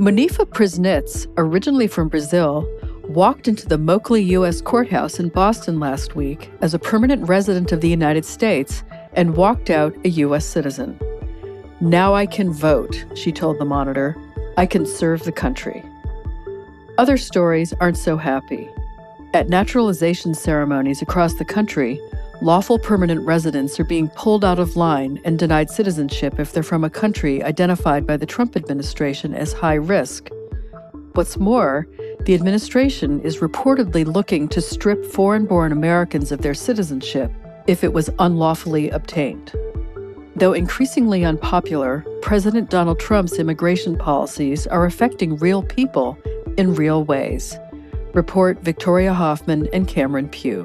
Monifa Prisnitz, originally from Brazil, walked into the Moakley U.S. courthouse in Boston last week as a permanent resident of the United States and walked out a U.S. citizen. "Now I can vote," she told the Monitor. "I can serve the country." Other stories aren't so happy. At naturalization ceremonies across the country, lawful permanent residents are being pulled out of line and denied citizenship if they're from a country identified by the Trump administration as high risk. What's more, the administration is reportedly looking to strip foreign-born Americans of their citizenship if it was unlawfully obtained. Though increasingly unpopular, President Donald Trump's immigration policies are affecting real people in real ways. Report Victoria Hoffman and Cameron Pugh.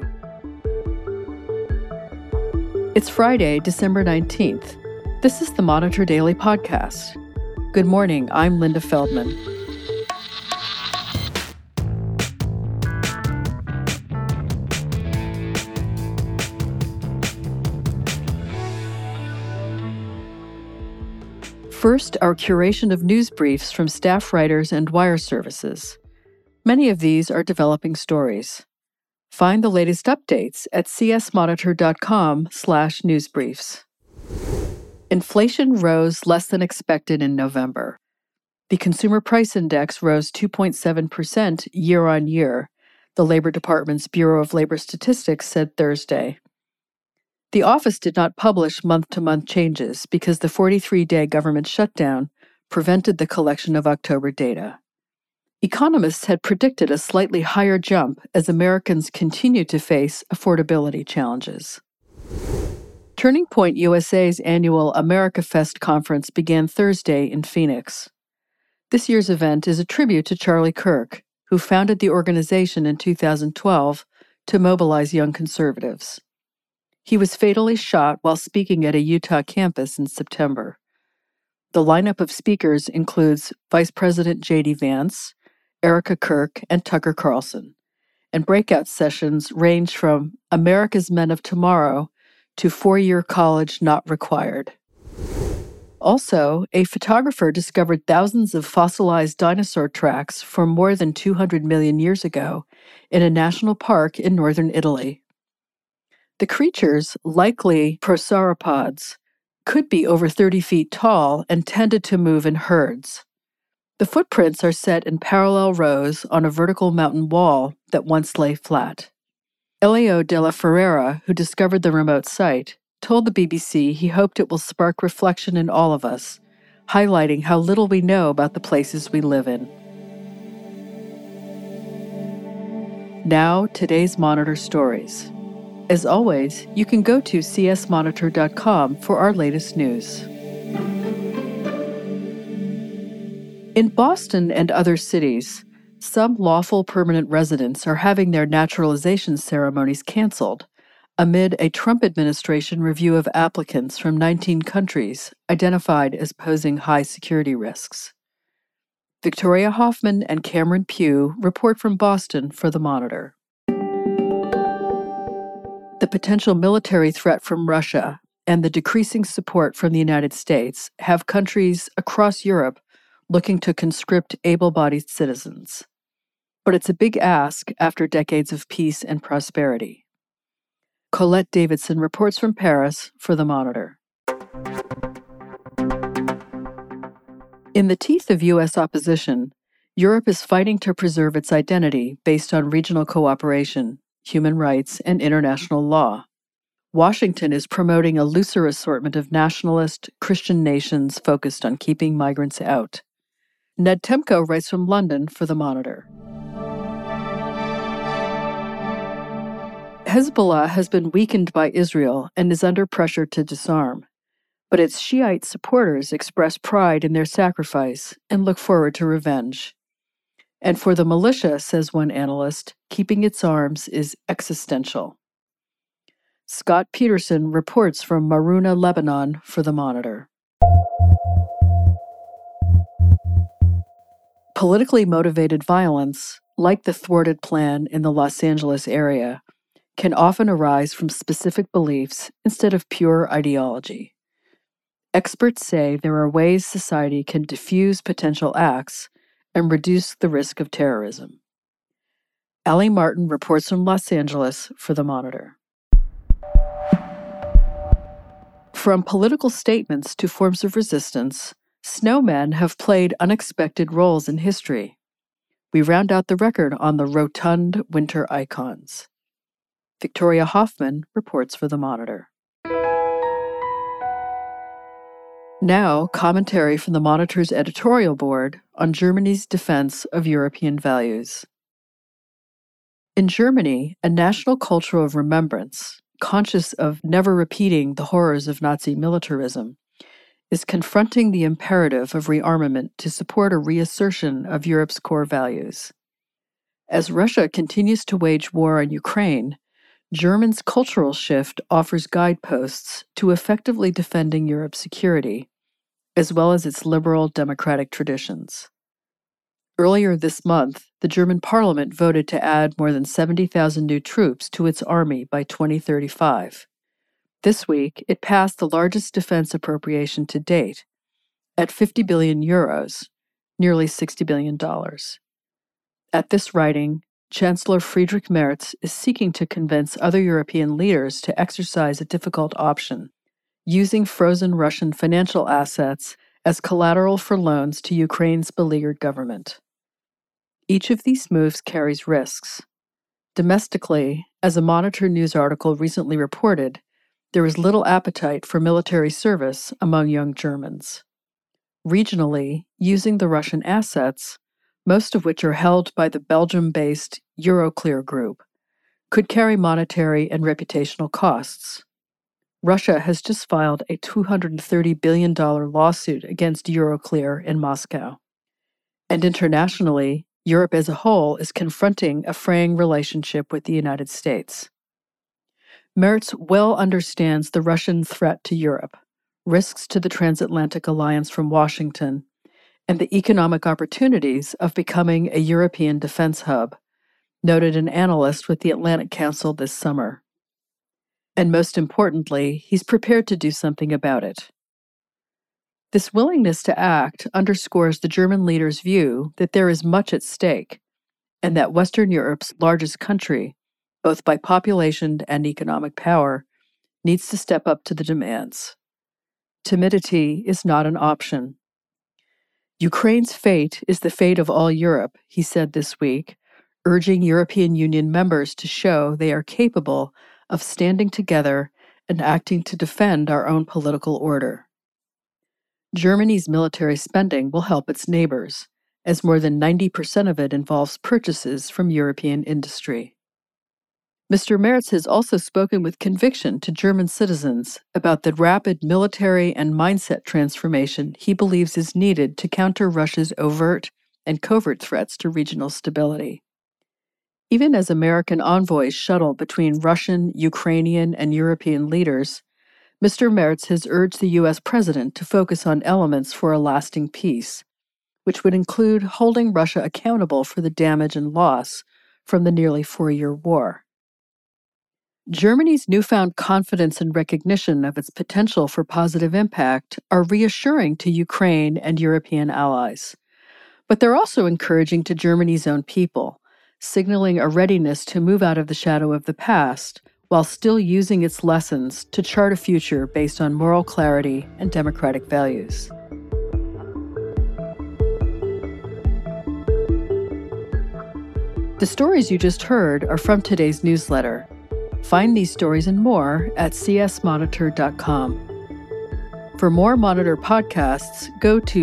It's Friday, December 19th. This is the Monitor Daily Podcast. Good morning, I'm Linda Feldman. First, our curation of news briefs from staff writers and wire services. Many of these are developing stories. Find the latest updates at csmonitor.com/newsbriefs. Inflation rose less than expected in November. The Consumer Price Index rose 2.7% year on year, the Labor Department's Bureau of Labor Statistics said Thursday. The office did not publish month-to-month changes because the 43-day government shutdown prevented the collection of October data. Economists had predicted a slightly higher jump as Americans continue to face affordability challenges. Turning Point USA's annual America Fest conference began Thursday in Phoenix. This year's event is a tribute to Charlie Kirk, who founded the organization in 2012 to mobilize young conservatives. He was fatally shot while speaking at a Utah campus in September. The lineup of speakers includes Vice President J.D. Vance, Erica Kirk, and Tucker Carlson, and breakout sessions range from America's Men of Tomorrow to 4-year college not required. Also, a photographer discovered thousands of fossilized dinosaur tracks from more than 200 million years ago in a national park in northern Italy. The creatures, likely prosauropods, could be over 30 feet tall and tended to move in herds. The footprints are set in parallel rows on a vertical mountain wall that once lay flat. Elio della Ferrera, who discovered the remote site, told the BBC he hoped it will spark reflection in all of us, highlighting how little we know about the places we live in. Now, today's Monitor stories. As always, you can go to csmonitor.com for our latest news. In Boston and other cities, some lawful permanent residents are having their naturalization ceremonies canceled amid a Trump administration review of applicants from 19 countries identified as posing high security risks. Victoria Hoffman and Cameron Pugh report from Boston for The Monitor. The potential military threat from Russia and the decreasing support from the United States have countries across Europe looking to conscript able-bodied citizens. But it's a big ask after decades of peace and prosperity. Colette Davidson reports from Paris for The Monitor. In the teeth of U.S. opposition, Europe is fighting to preserve its identity based on regional cooperation, human rights, and international law. Washington is promoting a looser assortment of nationalist, Christian nations focused on keeping migrants out. Ned Temko writes from London for The Monitor. Hezbollah has been weakened by Israel and is under pressure to disarm. But its Shiite supporters express pride in their sacrifice and look forward to revenge. And for the militia, says one analyst, keeping its arms is existential. Scott Peterson reports from Maruna, Lebanon for The Monitor. Politically motivated violence, like the thwarted plan in the Los Angeles area, can often arise from specific beliefs instead of pure ideology. Experts say there are ways society can diffuse potential acts and reduce the risk of terrorism. Allie Martin reports from Los Angeles for The Monitor. From political statements to forms of resistance, snowmen have played unexpected roles in history. We round out the record on the rotund winter icons. Victoria Hoffman reports for The Monitor. Now, commentary from The Monitor's editorial board on Germany's defense of European values. In Germany, a national culture of remembrance, conscious of never repeating the horrors of Nazi militarism, is confronting the imperative of rearmament to support a reassertion of Europe's core values. As Russia continues to wage war on Ukraine, Germany's cultural shift offers guideposts to effectively defending Europe's security, as well as its liberal democratic traditions. Earlier this month, the German parliament voted to add more than 70,000 new troops to its army by 2035. This week, it passed the largest defense appropriation to date, at 50 billion euros, nearly $60 billion. At this writing, Chancellor Friedrich Merz is seeking to convince other European leaders to exercise a difficult option, using frozen Russian financial assets as collateral for loans to Ukraine's beleaguered government. Each of these moves carries risks. Domestically, as a Monitor News article recently reported, there is little appetite for military service among young Germans. Regionally, using the Russian assets, most of which are held by the Belgium-based Euroclear Group, could carry monetary and reputational costs. Russia has just filed a $230 billion lawsuit against Euroclear in Moscow. And internationally, Europe as a whole is confronting a fraying relationship with the United States. Merz well understands the Russian threat to Europe, risks to the transatlantic alliance from Washington, and the economic opportunities of becoming a European defense hub, noted an analyst with the Atlantic Council this summer. And most importantly, he's prepared to do something about it. This willingness to act underscores the German leader's view that there is much at stake, and that Western Europe's largest country, both by population and economic power, needs to step up to the demands. Timidity is not an option. Ukraine's fate is the fate of all Europe, he said this week, urging European Union members to show they are capable of standing together and acting to defend our own political order. Germany's military spending will help its neighbors, as more than 90% of it involves purchases from European industry. Mr. Merz has also spoken with conviction to German citizens about the rapid military and mindset transformation he believes is needed to counter Russia's overt and covert threats to regional stability. Even as American envoys shuttle between Russian, Ukrainian, and European leaders, Mr. Merz has urged the U.S. president to focus on elements for a lasting peace, which would include holding Russia accountable for the damage and loss from the nearly 4-year war. Germany's newfound confidence and recognition of its potential for positive impact are reassuring to Ukraine and European allies. But they're also encouraging to Germany's own people, signaling a readiness to move out of the shadow of the past while still using its lessons to chart a future based on moral clarity and democratic values. The stories you just heard are from today's newsletter. Find these stories and more at csmonitor.com. For more Monitor podcasts, go to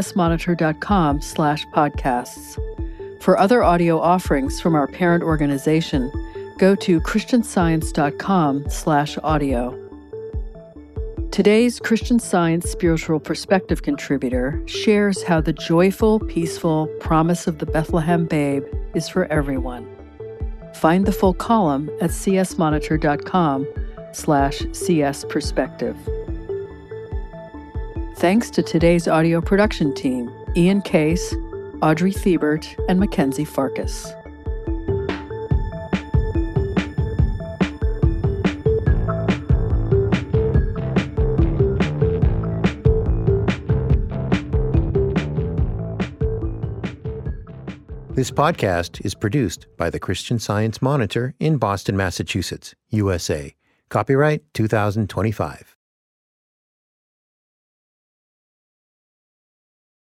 csmonitor.com/podcasts. For other audio offerings from our parent organization, go to christianscience.com/audio. Today's Christian Science Spiritual Perspective contributor shares how the joyful, peaceful promise of the Bethlehem babe is for everyone. Find the full column at csmonitor.com/csperspective. Thanks to today's audio production team, Ian Case, Audrey Thiebert, and Mackenzie Farkas. This podcast is produced by the Christian Science Monitor in Boston, Massachusetts, USA. Copyright 2025.